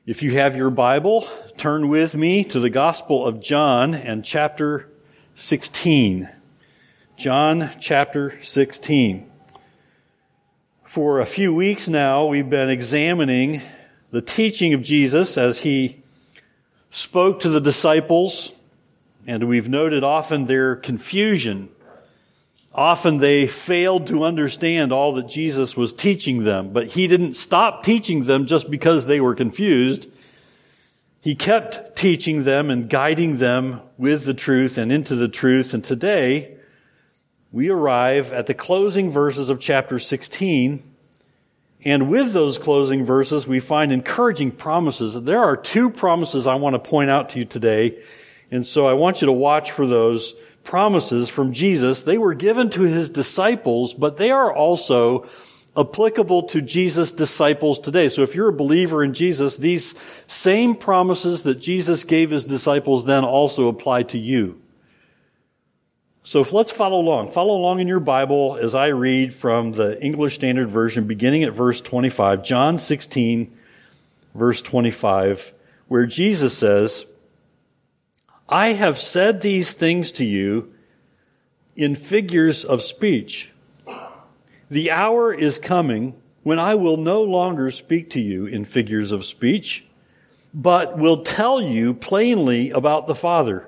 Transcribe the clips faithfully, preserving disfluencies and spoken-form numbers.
If you have your Bible, turn with me to the Gospel of John and chapter sixteen. John chapter sixteen. For a few weeks now, we've been examining the teaching of Jesus as he spoke to the disciples, and we've noted often their confusion. Often they failed to understand all that Jesus was teaching them, but he didn't stop teaching them just because they were confused. He kept teaching them and guiding them with the truth and into the truth. And today, we arrive at the closing verses of chapter sixteen. And with those closing verses, we find encouraging promises. There are two promises I want to point out to you today. And so I want you to watch for those promises from Jesus. They were given to his disciples, but they are also applicable to Jesus' disciples today. So if you're a believer in Jesus, these same promises that Jesus gave his disciples then also apply to you. So if let's follow along. Follow along in your Bible as I read from the English Standard Version, beginning at verse twenty-five, John sixteen, verse twenty-five, where Jesus says, "I have said these things to you in figures of speech. The hour is coming when I will no longer speak to you in figures of speech, but will tell you plainly about the Father.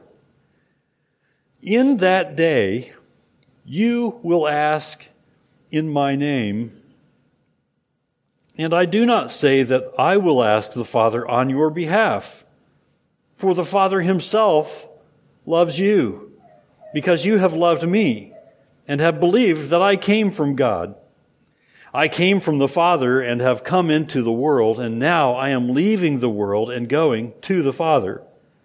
In that day, you will ask in my name, and I do not say that I will ask the Father on your behalf. For the Father himself loves you, because you have loved me, and have believed that I came from God. I came from the Father and have come into the world, and now I am leaving the world and going to the Father."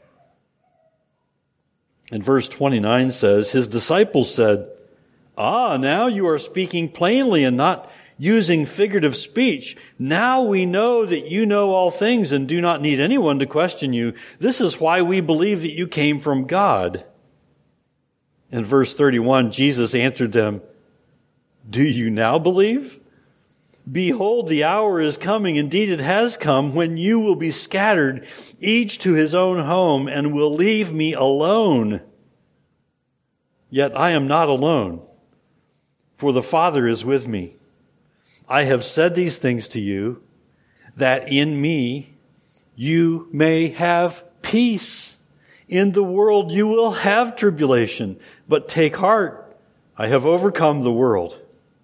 And verse twenty-nine says, "His disciples said, 'Ah, now you are speaking plainly and not using figurative speech. Now we know that you know all things and do not need anyone to question you. This is why we believe that you came from God.' In verse thirty-one, Jesus answered them, 'Do you now believe? Behold, the hour is coming, indeed it has come, when you will be scattered, each to his own home, and will leave me alone. Yet I am not alone, for the Father is with me. I have said these things to you, that in me you may have peace. In the world you will have tribulation, but take heart, I have overcome the world.'"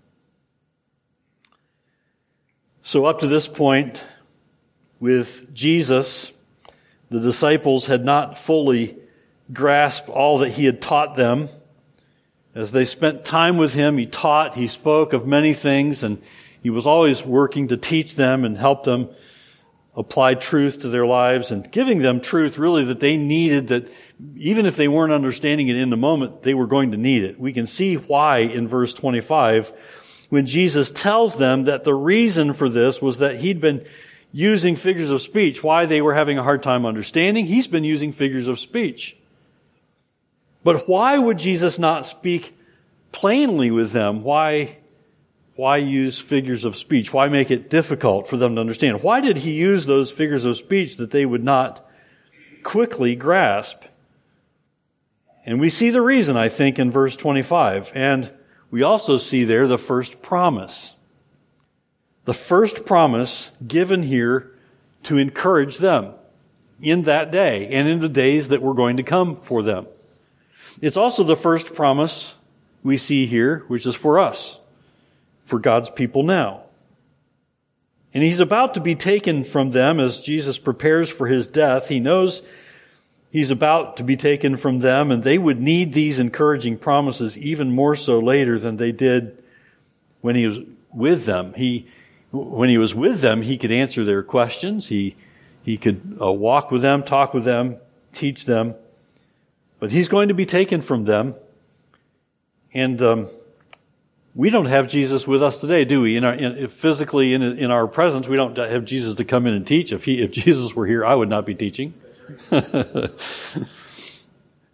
So up to this point, with Jesus, the disciples had not fully grasped all that he had taught them. As they spent time with him, he taught, he spoke of many things, and he was always working to teach them and help them apply truth to their lives and giving them truth really that they needed, that even if they weren't understanding it in the moment, they were going to need it. We can see why in verse twenty-five when Jesus tells them that the reason for this was that he'd been using figures of speech. Why they were having a hard time understanding? He's been using figures of speech. But why would Jesus not speak plainly with them? Why Why use figures of speech? Why make it difficult for them to understand? Why did he use those figures of speech that they would not quickly grasp? And we see the reason, I think, in verse twenty-five. And we also see there the first promise. The first promise given here to encourage them in that day and in the days that were going to come for them. It's also the first promise we see here, which is for us, for God's people now. And he's about to be taken from them as Jesus prepares for his death. He knows he's about to be taken from them, and they would need these encouraging promises even more so later than they did when he was with them. He, when he was with them, he could answer their questions. He, he could uh, walk with them, talk with them, teach them. But he's going to be taken from them. And um, we don't have Jesus with us today, do we? In our in, physically in in our presence, we don't have Jesus to come in and teach. If he if Jesus were here, I would not be teaching.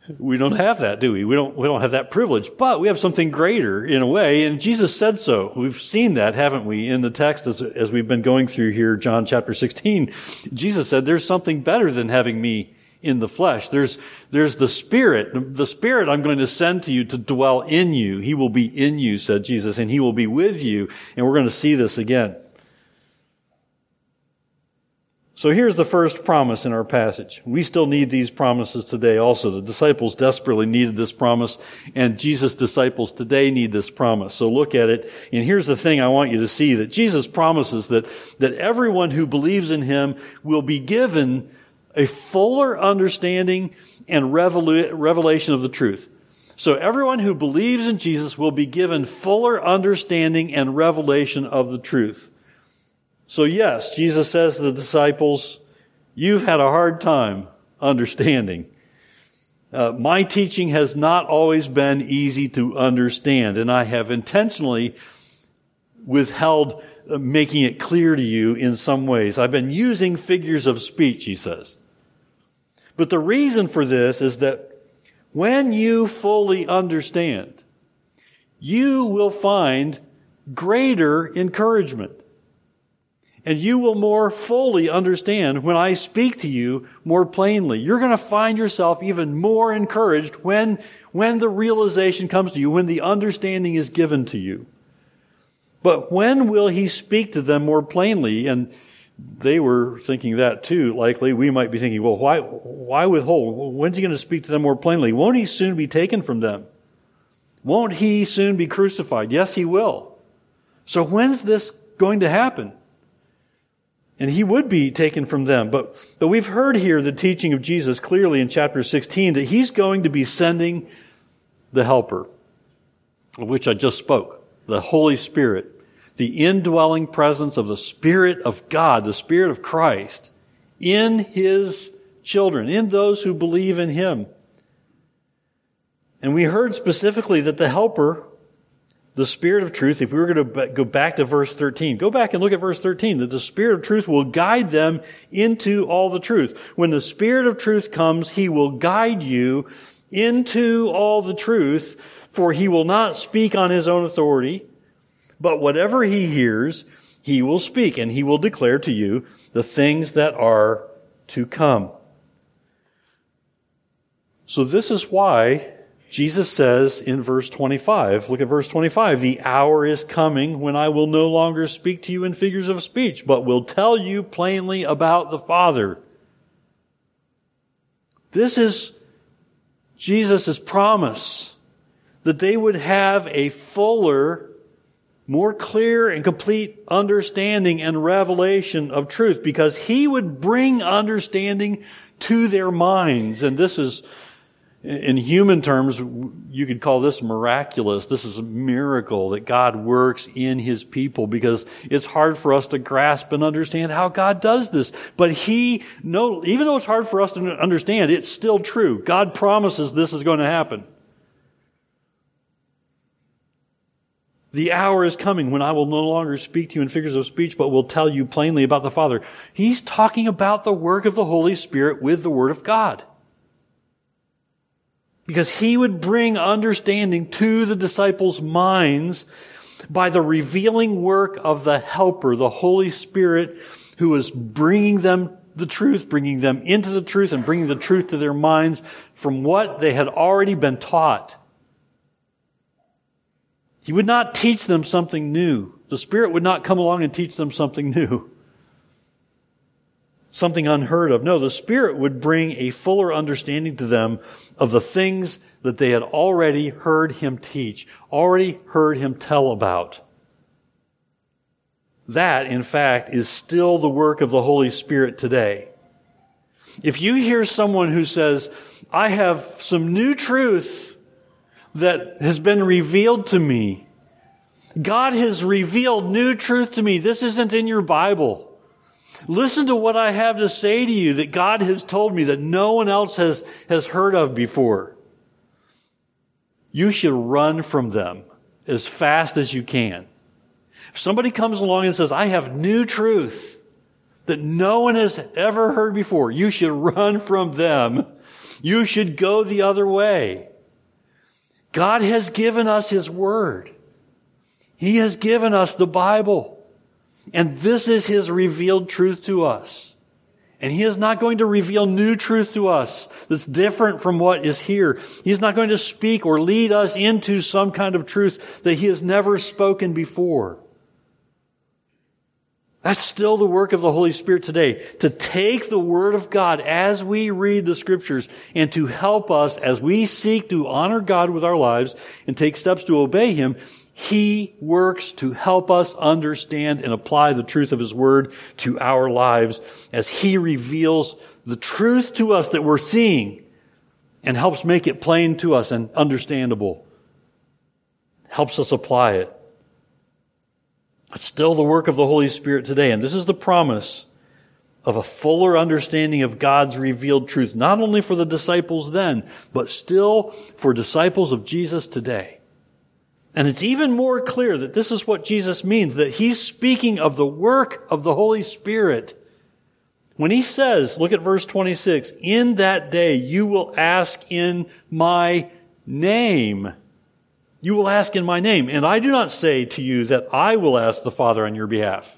We don't have that, do we? We don't, we don't have that privilege, but we have something greater in a way, and Jesus said so. We've seen that, haven't we, in the text as, as we've been going through here, John chapter sixteen. Jesus said, there's something better than having me in the flesh. There's, there's the Spirit. The Spirit I'm going to send to you to dwell in you. He will be in you, said Jesus, and He will be with you, and we're going to see this again. So here's the first promise in our passage. We still need these promises today also. The disciples desperately needed this promise, and Jesus' disciples today need this promise. So look at it. And here's the thing I want you to see, that Jesus promises that, that everyone who believes in Him will be given a fuller understanding and revelation of the truth. So everyone who believes in Jesus will be given fuller understanding and revelation of the truth. So yes, Jesus says to the disciples, you've had a hard time understanding. Uh, my teaching has not always been easy to understand, and I have intentionally withheld uh, making it clear to you in some ways. I've been using figures of speech, he says. But the reason for this is that when you fully understand, you will find greater encouragement. And you will more fully understand when I speak to you more plainly. You're going to find yourself even more encouraged when, when the realization comes to you, when the understanding is given to you. But when will He speak to them more plainly? And they were thinking that too, likely. We might be thinking, well, why, why withhold? When's He going to speak to them more plainly? Won't He soon be taken from them? Won't He soon be crucified? Yes, He will. So when's this going to happen? And He would be taken from them. But, but we've heard here the teaching of Jesus clearly in chapter sixteen that He's going to be sending the Helper, of which I just spoke, the Holy Spirit, the indwelling presence of the Spirit of God, the Spirit of Christ, in His children, in those who believe in Him. And we heard specifically that the Helper, the Spirit of truth, if we were going to go back to verse thirteen, go back and look at verse thirteen, that the Spirit of truth will guide them into all the truth. When the Spirit of truth comes, He will guide you into all the truth, for He will not speak on His own authority, but whatever He hears, He will speak, and He will declare to you the things that are to come. So this is why Jesus says in verse twenty-five, look at verse twenty-five, the hour is coming when I will no longer speak to you in figures of speech, but will tell you plainly about the Father. This is Jesus' promise, that they would have a fuller, more clear and complete understanding and revelation of truth, because He would bring understanding to their minds. And this is, in human terms, you could call this miraculous. This is a miracle that God works in His people, because it's hard for us to grasp and understand how God does this. But He, no, even though it's hard for us to understand, it's still true. God promises this is going to happen. The hour is coming when I will no longer speak to you in figures of speech, but will tell you plainly about the Father. He's talking about the work of the Holy Spirit with the Word of God, because He would bring understanding to the disciples' minds by the revealing work of the Helper, the Holy Spirit, who is bringing them the truth, bringing them into the truth, and bringing the truth to their minds from what they had already been taught. He would not teach them something new. The Spirit would not come along and teach them something new, something unheard of. No, the Spirit would bring a fuller understanding to them of the things that they had already heard Him teach, already heard Him tell about. That, in fact, is still the work of the Holy Spirit today. If you hear someone who says, I have some new truth that has been revealed to me, God has revealed new truth to me, this isn't in your Bible. Listen to what I have to say to you that God has told me that no one else has, has heard of before. You should run from them as fast as you can. If somebody comes along and says, I have new truth that no one has ever heard before, you should run from them You should go the other way. God has given us His Word. He has given us the Bible. And this is His revealed truth to us. And He is not going to reveal new truth to us that's different from what is here. He's not going to speak or lead us into some kind of truth that He has never spoken before. That's still the work of the Holy Spirit today, to take the Word of God as we read the Scriptures and to help us as we seek to honor God with our lives and take steps to obey Him. He works to help us understand and apply the truth of His Word to our lives as He reveals the truth to us that we're seeing and helps make it plain to us and understandable. Helps us apply it. It's still the work of the Holy Spirit today. And this is the promise of a fuller understanding of God's revealed truth, not only for the disciples then, but still for disciples of Jesus today. And it's even more clear that this is what Jesus means, that He's speaking of the work of the Holy Spirit. When He says, look at verse twenty-six, in that day you will ask in my name. You will ask in my name. And I do not say to you that I will ask the Father on your behalf.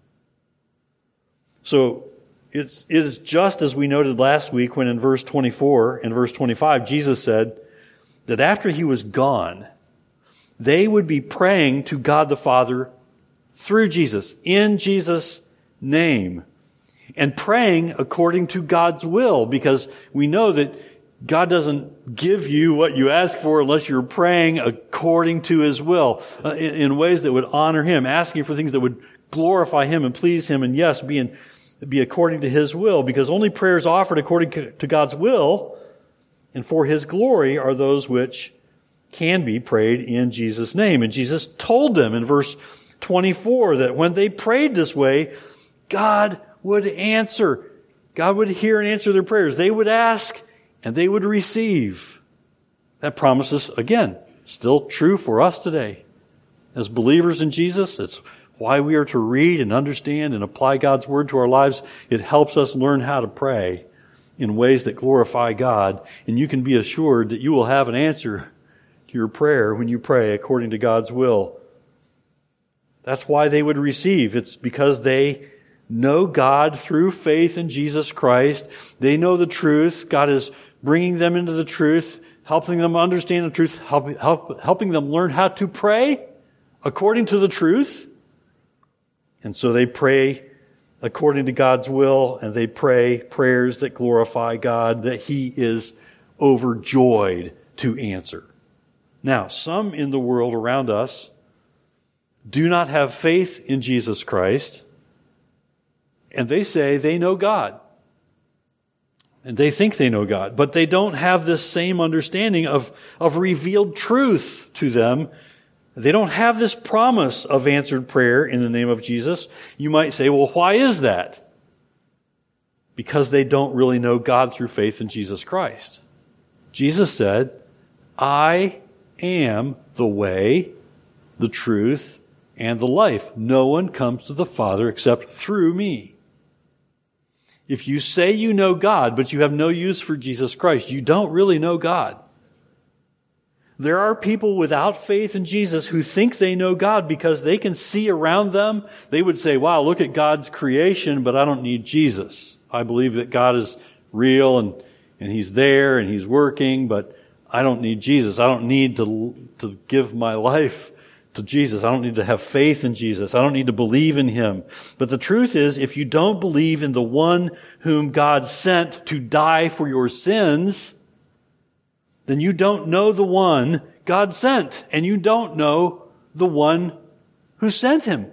So it's, it is just as we noted last week when in verse twenty-four and verse twenty-five, Jesus said that after He was gone, they would be praying to God the Father through Jesus, in Jesus' name, and praying according to God's will, because we know that God doesn't give you what you ask for unless you're praying according to His will, uh, in, in ways that would honor Him, asking for things that would glorify Him and please Him, and yes, be, in, be according to His will, because only prayers offered according to God's will and for His glory are those which can be prayed in Jesus' name. And Jesus told them in verse twenty-four that when they prayed this way, God would answer. God would hear and answer their prayers. They would ask and they would receive. That promises, again, still true for us today. As believers in Jesus, it's why we are to read and understand and apply God's Word to our lives. It helps us learn how to pray in ways that glorify God. And you can be assured that you will have an answer to your prayer when you pray according to God's will. That's why they would receive. It's because they know God through faith in Jesus Christ. They know the truth. God is bringing them into the truth, helping them understand the truth, help, help, helping them learn how to pray according to the truth. And so they pray according to God's will, and they pray prayers that glorify God, that He is overjoyed to answer. Now, some in the world around us do not have faith in Jesus Christ, and they say they know God. And they think they know God, but they don't have this same understanding of, of revealed truth to them. They don't have this promise of answered prayer in the name of Jesus. You might say, well, why is that? Because they don't really know God through faith in Jesus Christ. Jesus said, I am the way, the truth, and the life. No one comes to the Father except through me. If you say you know God, but you have no use for Jesus Christ, you don't really know God. There are people without faith in Jesus who think they know God because they can see around them. They would say, wow, look at God's creation, but I don't need Jesus. I believe that God is real and, and He's there and He's working, but I don't need Jesus. I don't need to, to give my life to Jesus. I don't need to have faith in Jesus. I don't need to believe in Him. But the truth is, if you don't believe in the one whom God sent to die for your sins, then you don't know the one God sent, and you don't know the one who sent Him.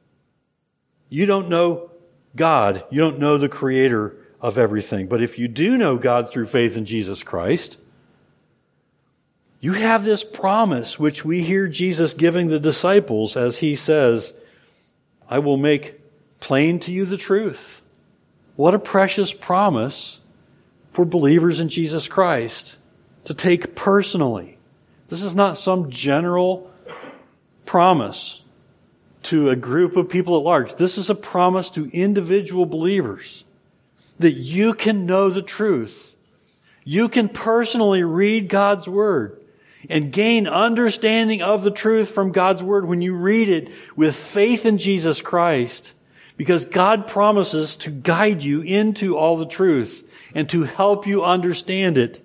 You don't know God. You don't know the Creator of everything. But if you do know God through faith in Jesus Christ, you have this promise which we hear Jesus giving the disciples as He says, I will make plain to you the truth. What a precious promise for believers in Jesus Christ to take personally. This is not some general promise to a group of people at large. This is a promise to individual believers that you can know the truth. You can personally read God's Word and gain understanding of the truth from God's Word when you read it with faith in Jesus Christ, because God promises to guide you into all the truth and to help you understand it.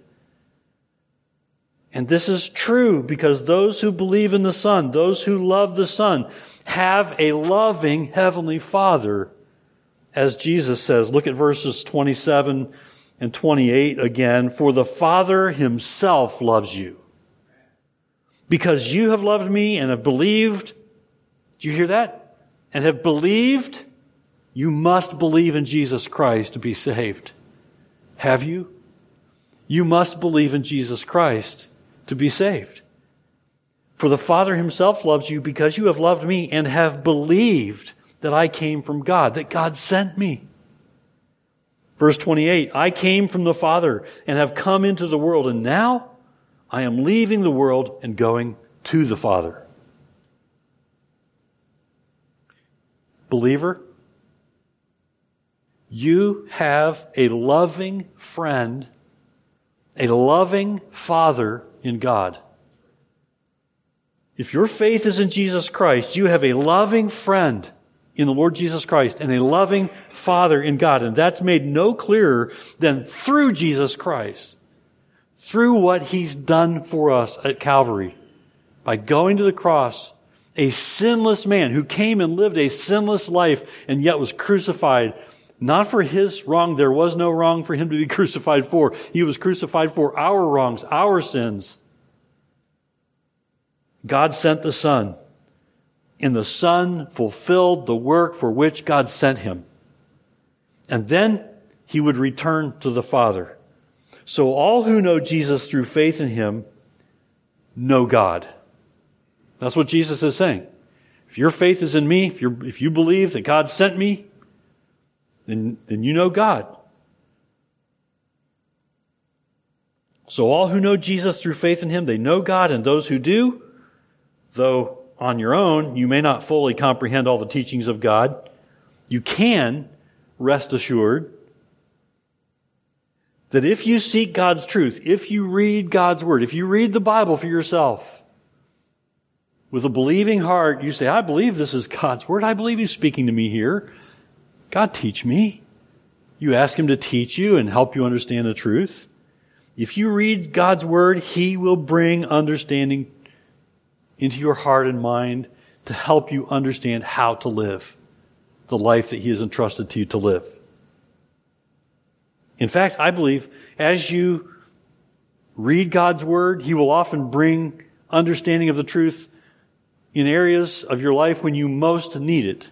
And this is true because those who believe in the Son, those who love the Son, have a loving Heavenly Father, as Jesus says. Look at verses twenty-seven and twenty-eight again. For the Father Himself loves you, because you have loved me and have believed. Do you hear that? And have believed. You must believe in Jesus Christ to be saved. Have you? You must believe in Jesus Christ to be saved. For the Father Himself loves you because you have loved me and have believed that I came from God, that God sent me. Verse twenty-eight, I came from the Father and have come into the world, and now I am leaving the world and going to the Father. Believer, you have a loving friend, a loving Father in God. If your faith is in Jesus Christ, you have a loving friend in the Lord Jesus Christ and a loving Father in God. And that's made no clearer than through Jesus Christ, through what He's done for us at Calvary. By going to the cross, a sinless man who came and lived a sinless life and yet was crucified, not for His wrong. There was no wrong for Him to be crucified for. He was crucified for our wrongs, our sins. God sent the Son, and the Son fulfilled the work for which God sent Him. And then He would return to the Father. So all who know Jesus through faith in Him know God. That's what Jesus is saying. If your faith is in me, if, you're, if you believe that God sent me, then, then you know God. So all who know Jesus through faith in Him, they know God, and those who do, though on your own you may not fully comprehend all the teachings of God, you can rest assured that if you seek God's truth, if you read God's Word, if you read the Bible for yourself, with a believing heart, you say, I believe this is God's Word. I believe He's speaking to me here. God, teach me. You ask Him to teach you and help you understand the truth. If you read God's Word, He will bring understanding into your heart and mind to help you understand how to live the life that He has entrusted to you to live. In fact, I believe as you read God's Word, He will often bring understanding of the truth in areas of your life when you most need it.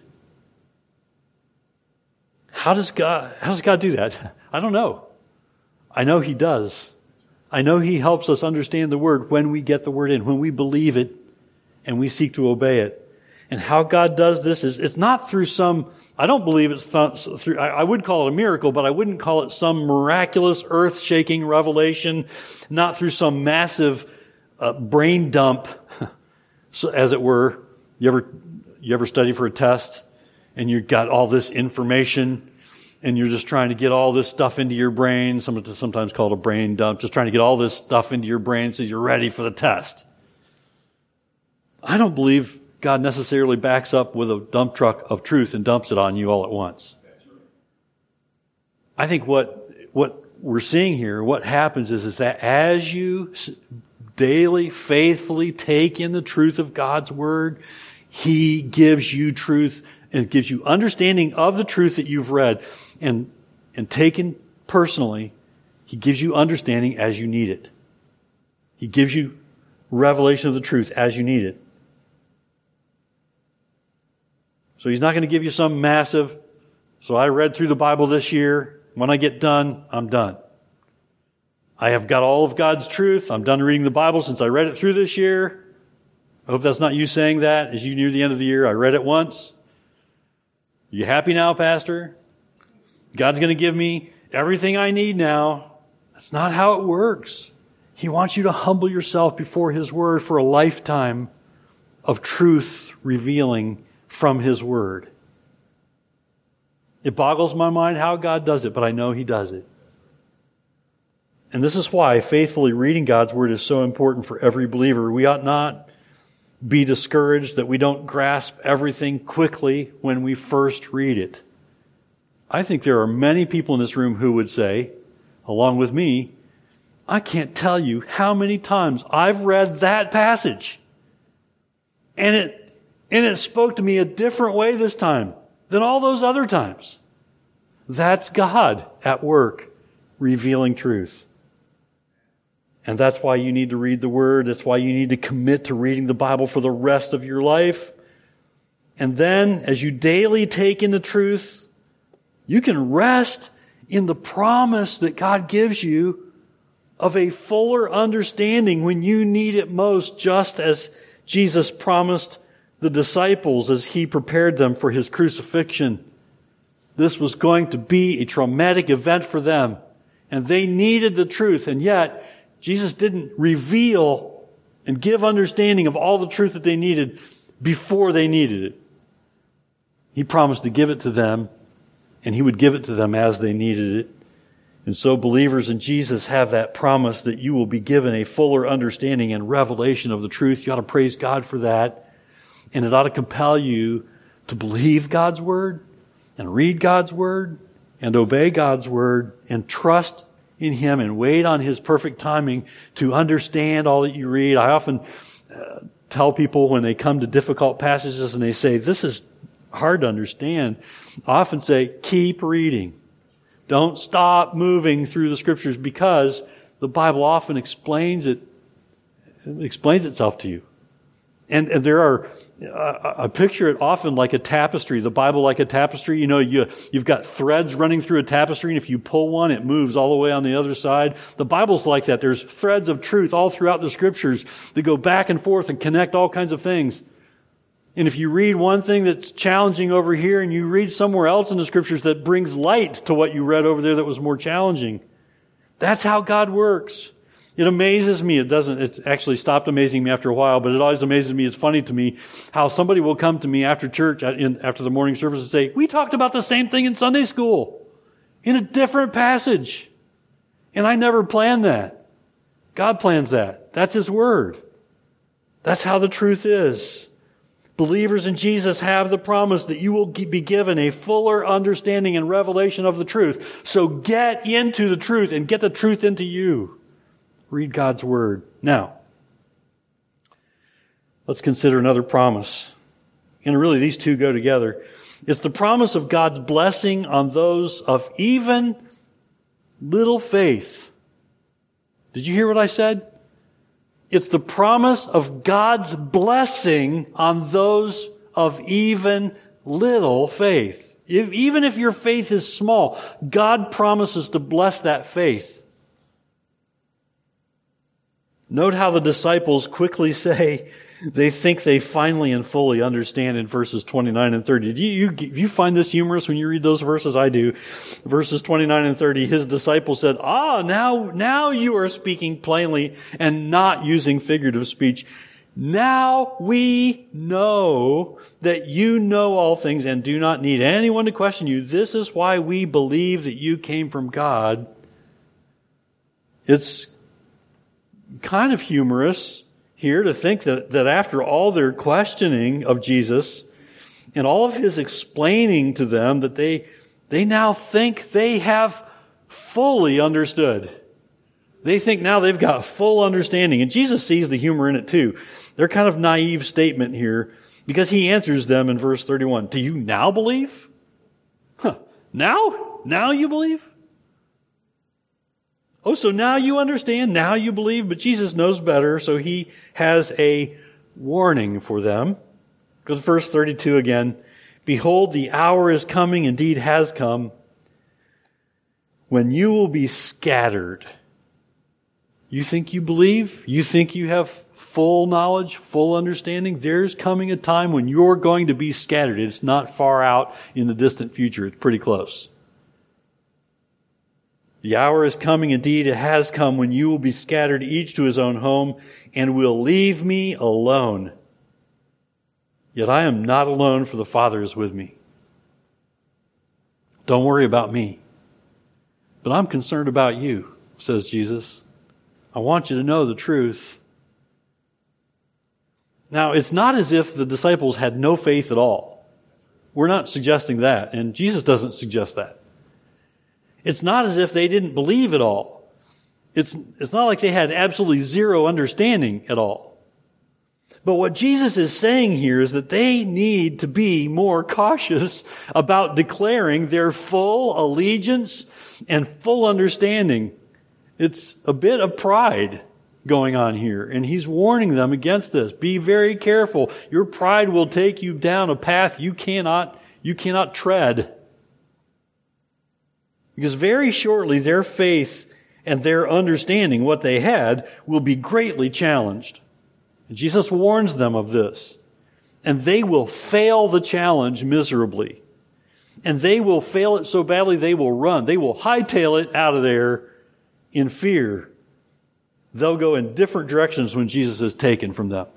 How does God, how does God do that? I don't know. I know He does. I know He helps us understand the Word when we get the Word in, when we believe it and we seek to obey it. And how God does this is, it's not through some, I don't believe it's th- through, I, I would call it a miracle, but I wouldn't call it some miraculous, earth-shaking revelation, not through some massive uh, brain dump, so, as it were. You ever, you ever study for a test and you've got all this information and you're just trying to get all this stuff into your brain, sometimes called a brain dump, just trying to get all this stuff into your brain so you're ready for the test. I don't believe God necessarily backs up with a dump truck of truth and dumps it on you all at once. I think what what we're seeing here, what happens is, is that as you daily, faithfully take in the truth of God's Word, He gives you truth and gives you understanding of the truth that you've read. And, and taken personally, He gives you understanding as you need it. He gives you revelation of the truth as you need it. So He's not going to give you some massive, so I read through the Bible this year. When I get done, I'm done. I have got all of God's truth. I'm done reading the Bible since I read it through this year. I hope that's not you saying that as you near the end of the year. I read it once. Are you happy now, Pastor? God's going to give me everything I need now. That's not how it works. He wants you to humble yourself before His Word for a lifetime of truth revealing from His Word. It boggles my mind how God does it, but I know He does it. And this is why faithfully reading God's Word is so important for every believer. We ought not be discouraged that we don't grasp everything quickly when we first read it. I think there are many people in this room who would say, along with me, I can't tell you how many times I've read that passage. And it, and it spoke to me a different way this time than all those other times. That's God at work, revealing truth. And that's why you need to read the Word. That's why you need to commit to reading the Bible for the rest of your life. And then, as you daily take in the truth, you can rest in the promise that God gives you of a fuller understanding when you need it most, just as Jesus promised the disciples as He prepared them for His crucifixion. This was going to be a traumatic event for them, and they needed the truth, and yet Jesus didn't reveal and give understanding of all the truth that they needed before they needed it. He promised to give it to them, and He would give it to them as they needed it. And so believers in Jesus have that promise that you will be given a fuller understanding and revelation of the truth. You ought to praise God for that. And it ought to compel you to believe God's Word and read God's Word and obey God's Word and trust in Him and wait on His perfect timing to understand all that you read. I often uh, tell people when they come to difficult passages and they say, this is hard to understand, I often say, keep reading. Don't stop moving through the Scriptures, because the Bible often explains it, it explains itself to you. And, and there are, uh, I picture it often like a tapestry, the Bible like a tapestry. You know, you, you've got threads running through a tapestry, and if you pull one, it moves all the way on the other side. The Bible's like that. There's threads of truth all throughout the Scriptures that go back and forth and connect all kinds of things. And if you read one thing that's challenging over here and you read somewhere else in the Scriptures that brings light to what you read over there that was more challenging, that's how God works. It amazes me. It doesn't, it's actually stopped amazing me after a while, but it always amazes me. It's funny to me how somebody will come to me after church, after the morning service, and say, we talked about the same thing in Sunday school in a different passage. And I never planned that. God plans that. That's His Word. That's how the truth is. Believers in Jesus have the promise that you will be given a fuller understanding and revelation of the truth. So get into the truth and get the truth into you. Read God's Word. Now, let's consider another promise. And really, these two go together. It's the promise of God's blessing on those of even little faith. Did you hear what I said? It's the promise of God's blessing on those of even little faith. If, even if your faith is small, God promises to bless that faith. Note how the disciples quickly say they think they finally and fully understand in verses twenty-nine and thirty. Do you, you, you find this humorous when you read those verses? I do. Verses twenty-nine and thirty, His disciples said, Ah, now, now you are speaking plainly and not using figurative speech. Now we know that you know all things and do not need anyone to question you. This is why we believe that you came from God. It's kind of humorous here to think that, that after all their questioning of Jesus and all of His explaining to them, that they, they now think they have fully understood. They think now they've got full understanding. And Jesus sees the humor in it too. They're kind of naive statement here, because He answers them in verse thirty-one. Do you now believe? Huh. Now? Now you believe? Oh, so now you understand, now you believe, but Jesus knows better, so He has a warning for them. Go to verse thirty-two again. Behold, the hour is coming, indeed has come, when you will be scattered. You think you believe? You think you have full knowledge, full understanding? There's coming a time when you're going to be scattered. It's not far out in the distant future. It's pretty close. The hour is coming, indeed it has come, when you will be scattered each to his own home, and will leave me alone. Yet I am not alone, for the Father is with me. Don't worry about me, but I'm concerned about you. says Jesus. I want you to know the truth. Now, it's not as if the disciples had no faith at all. We're not suggesting that, and Jesus doesn't suggest that. It's not as if they didn't believe at all. It's, it's not like they had absolutely zero understanding at all. But what Jesus is saying here is that they need to be more cautious about declaring their full allegiance and full understanding. It's a bit of pride going on here, and he's warning them against this. Be very careful. Your pride will take you down a path you cannot, you cannot tread. Because very shortly their faith and their understanding, what they had, will be greatly challenged. And Jesus warns them of this. And they will fail the challenge miserably. And they will fail it so badly they will run. They will hightail it out of there in fear. They'll go in different directions when Jesus is taken from them.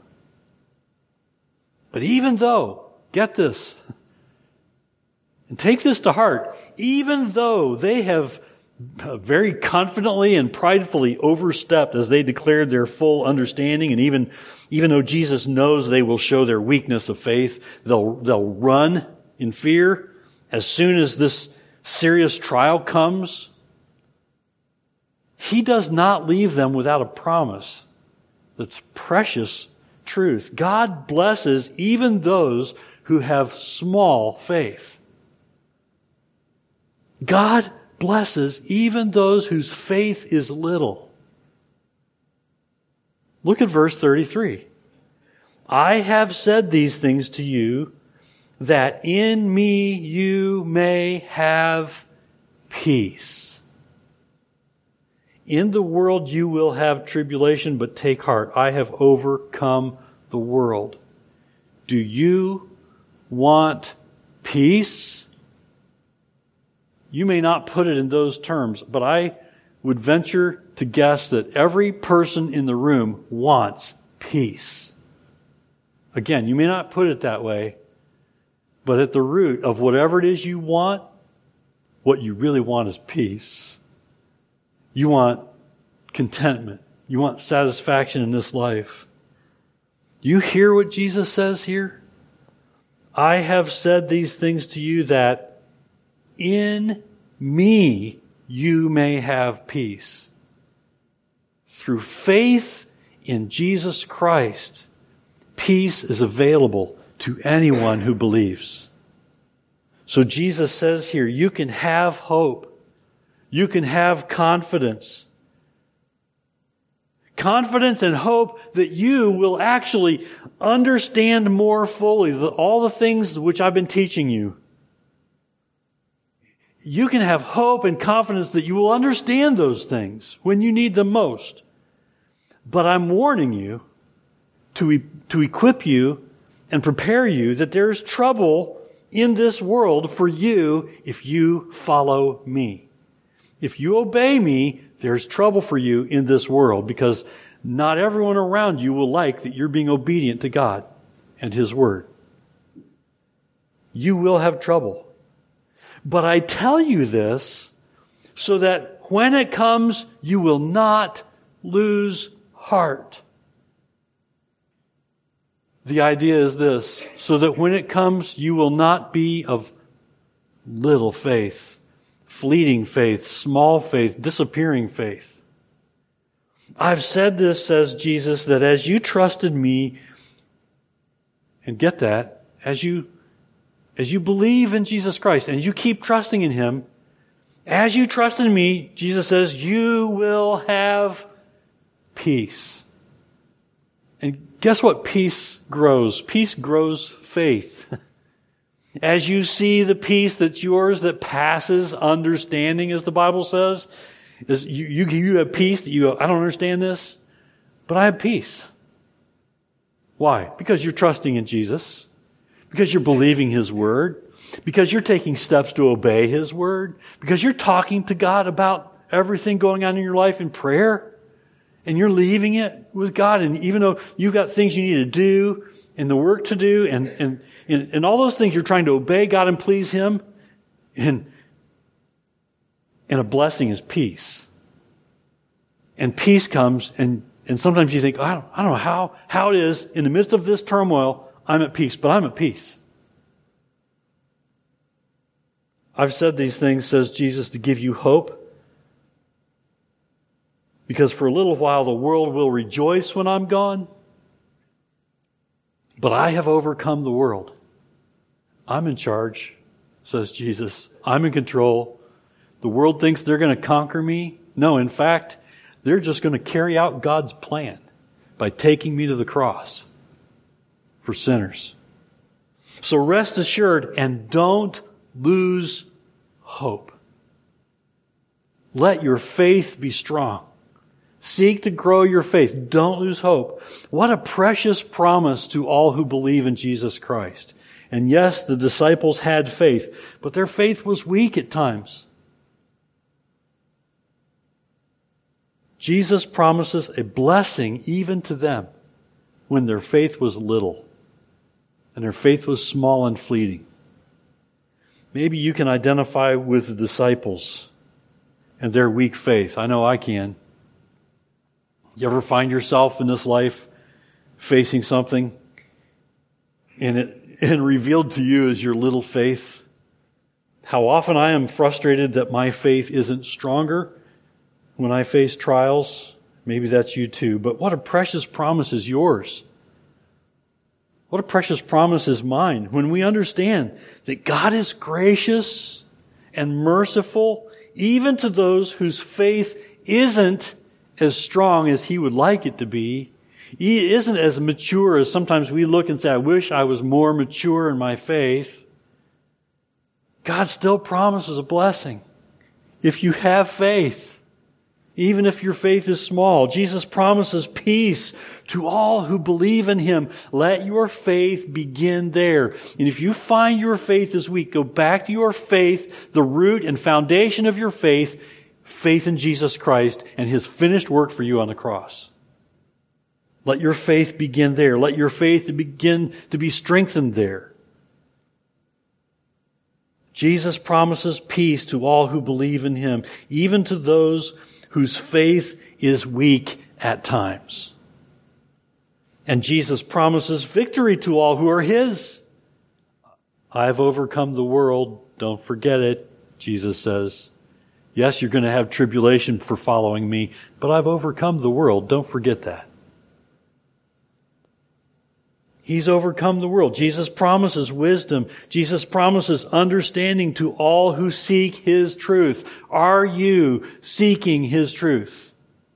But even though, get this, and take this to heart, even though they have very confidently and pridefully overstepped as they declared their full understanding, and even, even though Jesus knows they will show their weakness of faith, they'll, they'll run in fear as soon as this serious trial comes. He does not leave them without a promise that's precious truth. God blesses even those who have small faith. God blesses even those whose faith is little. Look at verse thirty-three. I have said these things to you, that in me you may have peace. In the world you will have tribulation, but take heart. I have overcome the world. Do you want peace? You may not put it in those terms, but I would venture to guess that every person in the room wants peace. Again, you may not put it that way, but at the root of whatever it is you want, what you really want is peace. You want contentment. You want satisfaction in this life. Do you hear what Jesus says here? I have said these things to you that in me you may have peace. Through faith in Jesus Christ, peace is available to anyone who believes. So Jesus says here, you can have hope. You can have confidence. Confidence and hope that you will actually understand more fully the, all the things which I've been teaching you. You can have hope and confidence that you will understand those things when you need them most. But I'm warning you to, to equip you and prepare you that there's trouble in this world for you if you follow me. If you obey me, there's trouble for you in this world because not everyone around you will like that you're being obedient to God and His Word. You will have trouble. But I tell you this so that when it comes, you will not lose heart. The idea is this, so that when it comes, you will not be of little faith, fleeting faith, small faith, disappearing faith. I've said this, says Jesus, that as you trusted me, and get that, as you As you believe in Jesus Christ and you keep trusting in Him, as you trust in me, Jesus says, you will have peace. And guess what peace grows? Peace grows faith. As you see the peace that's yours that passes understanding, as the Bible says, is you, you, you have peace that you go, I don't understand this, but I have peace. Why? Because you're trusting in Jesus. Because you're believing His Word. Because you're taking steps to obey His Word. Because you're talking to God about everything going on in your life in prayer. And you're leaving it with God. And even though you've got things you need to do and the work to do and, and, and, and all those things, you're trying to obey God and please Him. And, and a blessing is peace. and peace comes, and, and sometimes you think, I don't, I don't know how, how it is, in the midst of this turmoil, I'm at peace, but I'm at peace. I've said these things, says Jesus, to give you hope. Because for a little while the world will rejoice when I'm gone. But I have overcome the world. I'm in charge, says Jesus. I'm in control. The world thinks they're going to conquer me. No, in fact, they're just going to carry out God's plan by taking me to the cross for sinners. So rest assured and don't lose hope. Let your faith be strong. Seek to grow your faith. Don't lose hope. What a precious promise to all who believe in Jesus Christ. And yes, the disciples had faith, but their faith was weak at times. Jesus promises a blessing even to them when their faith was little and their faith was small and fleeting. Maybe you can identify with the disciples and their weak faith. I know I can. You ever find yourself in this life facing something and it and revealed to you as your little faith? How often I am frustrated that my faith isn't stronger when I face trials. Maybe that's you too. But what a precious promise is yours. What a precious promise is mine when we understand that God is gracious and merciful even to those whose faith isn't as strong as He would like it to be. He isn't as mature as sometimes we look and say, I wish I was more mature in my faith. God still promises a blessing if you have faith, even if your faith is small. Jesus promises peace to all who believe in Him. Let your faith begin there. And if you find your faith is weak, go back to your faith, the root and foundation of your faith, faith in Jesus Christ and His finished work for you on the cross. Let your faith begin there. Let your faith begin to be strengthened there. Jesus promises peace to all who believe in Him, even to those whose faith is weak at times. And Jesus promises victory to all who are His. I've overcome the world. Don't forget it, Jesus says. Yes, you're going to have tribulation for following me, but I've overcome the world. Don't forget that. He's overcome the world. Jesus promises wisdom. Jesus promises understanding to all who seek His truth. Are you seeking His truth?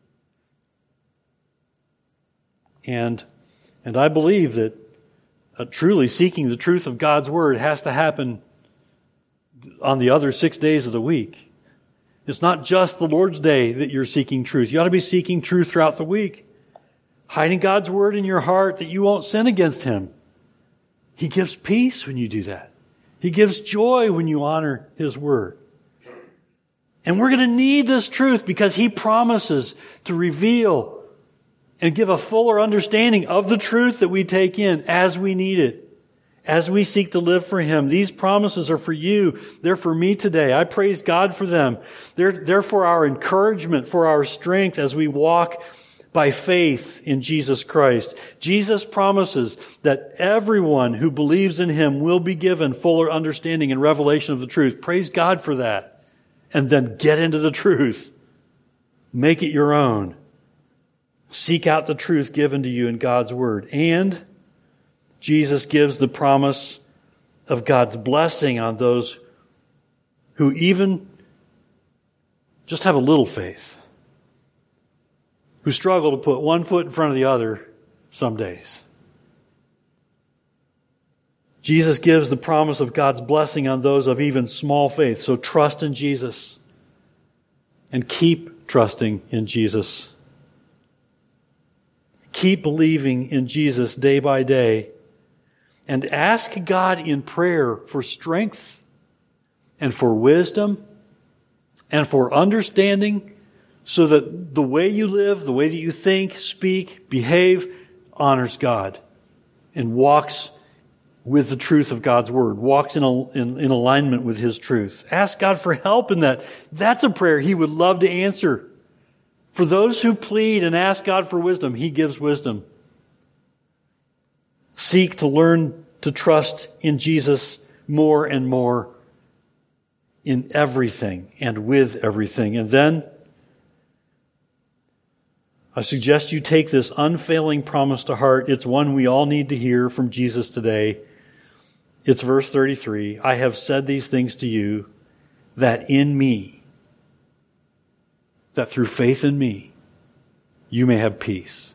And, and I believe that uh, truly seeking the truth of God's Word has to happen on the other six days of the week. It's not just the Lord's Day that you're seeking truth. You ought to be seeking truth throughout the week. Hiding God's Word in your heart that you won't sin against Him. He gives peace when you do that. He gives joy when you honor His Word. And we're going to need this truth because He promises to reveal and give a fuller understanding of the truth that we take in as we need it, as we seek to live for Him. These promises are for you. They're for me today. I praise God for them. They're, they're for our encouragement, for our strength as we walk by faith in Jesus Christ. Jesus promises that everyone who believes in Him will be given fuller understanding and revelation of the truth. Praise God for that. And then get into the truth. Make it your own. Seek out the truth given to you in God's Word. And Jesus gives the promise of God's blessing on those who even just have a little faith, who struggle to put one foot in front of the other some days. Jesus gives the promise of God's blessing on those of even small faith. So trust in Jesus and keep trusting in Jesus. Keep believing in Jesus day by day and ask God in prayer for strength and for wisdom and for understanding, so that the way you live, the way that you think, speak, behave, honors God and walks with the truth of God's Word, walks in, a, in, in alignment with His truth. Ask God for help in that. That's a prayer He would love to answer For those who plead and ask God for wisdom, He gives wisdom. Seek to learn to trust in Jesus more and more in everything and with everything. And then I suggest you take this unfailing promise to heart. It's one we all need to hear from Jesus today. It's verse thirty-three. I have said these things to you that in me, that through faith in me, you may have peace.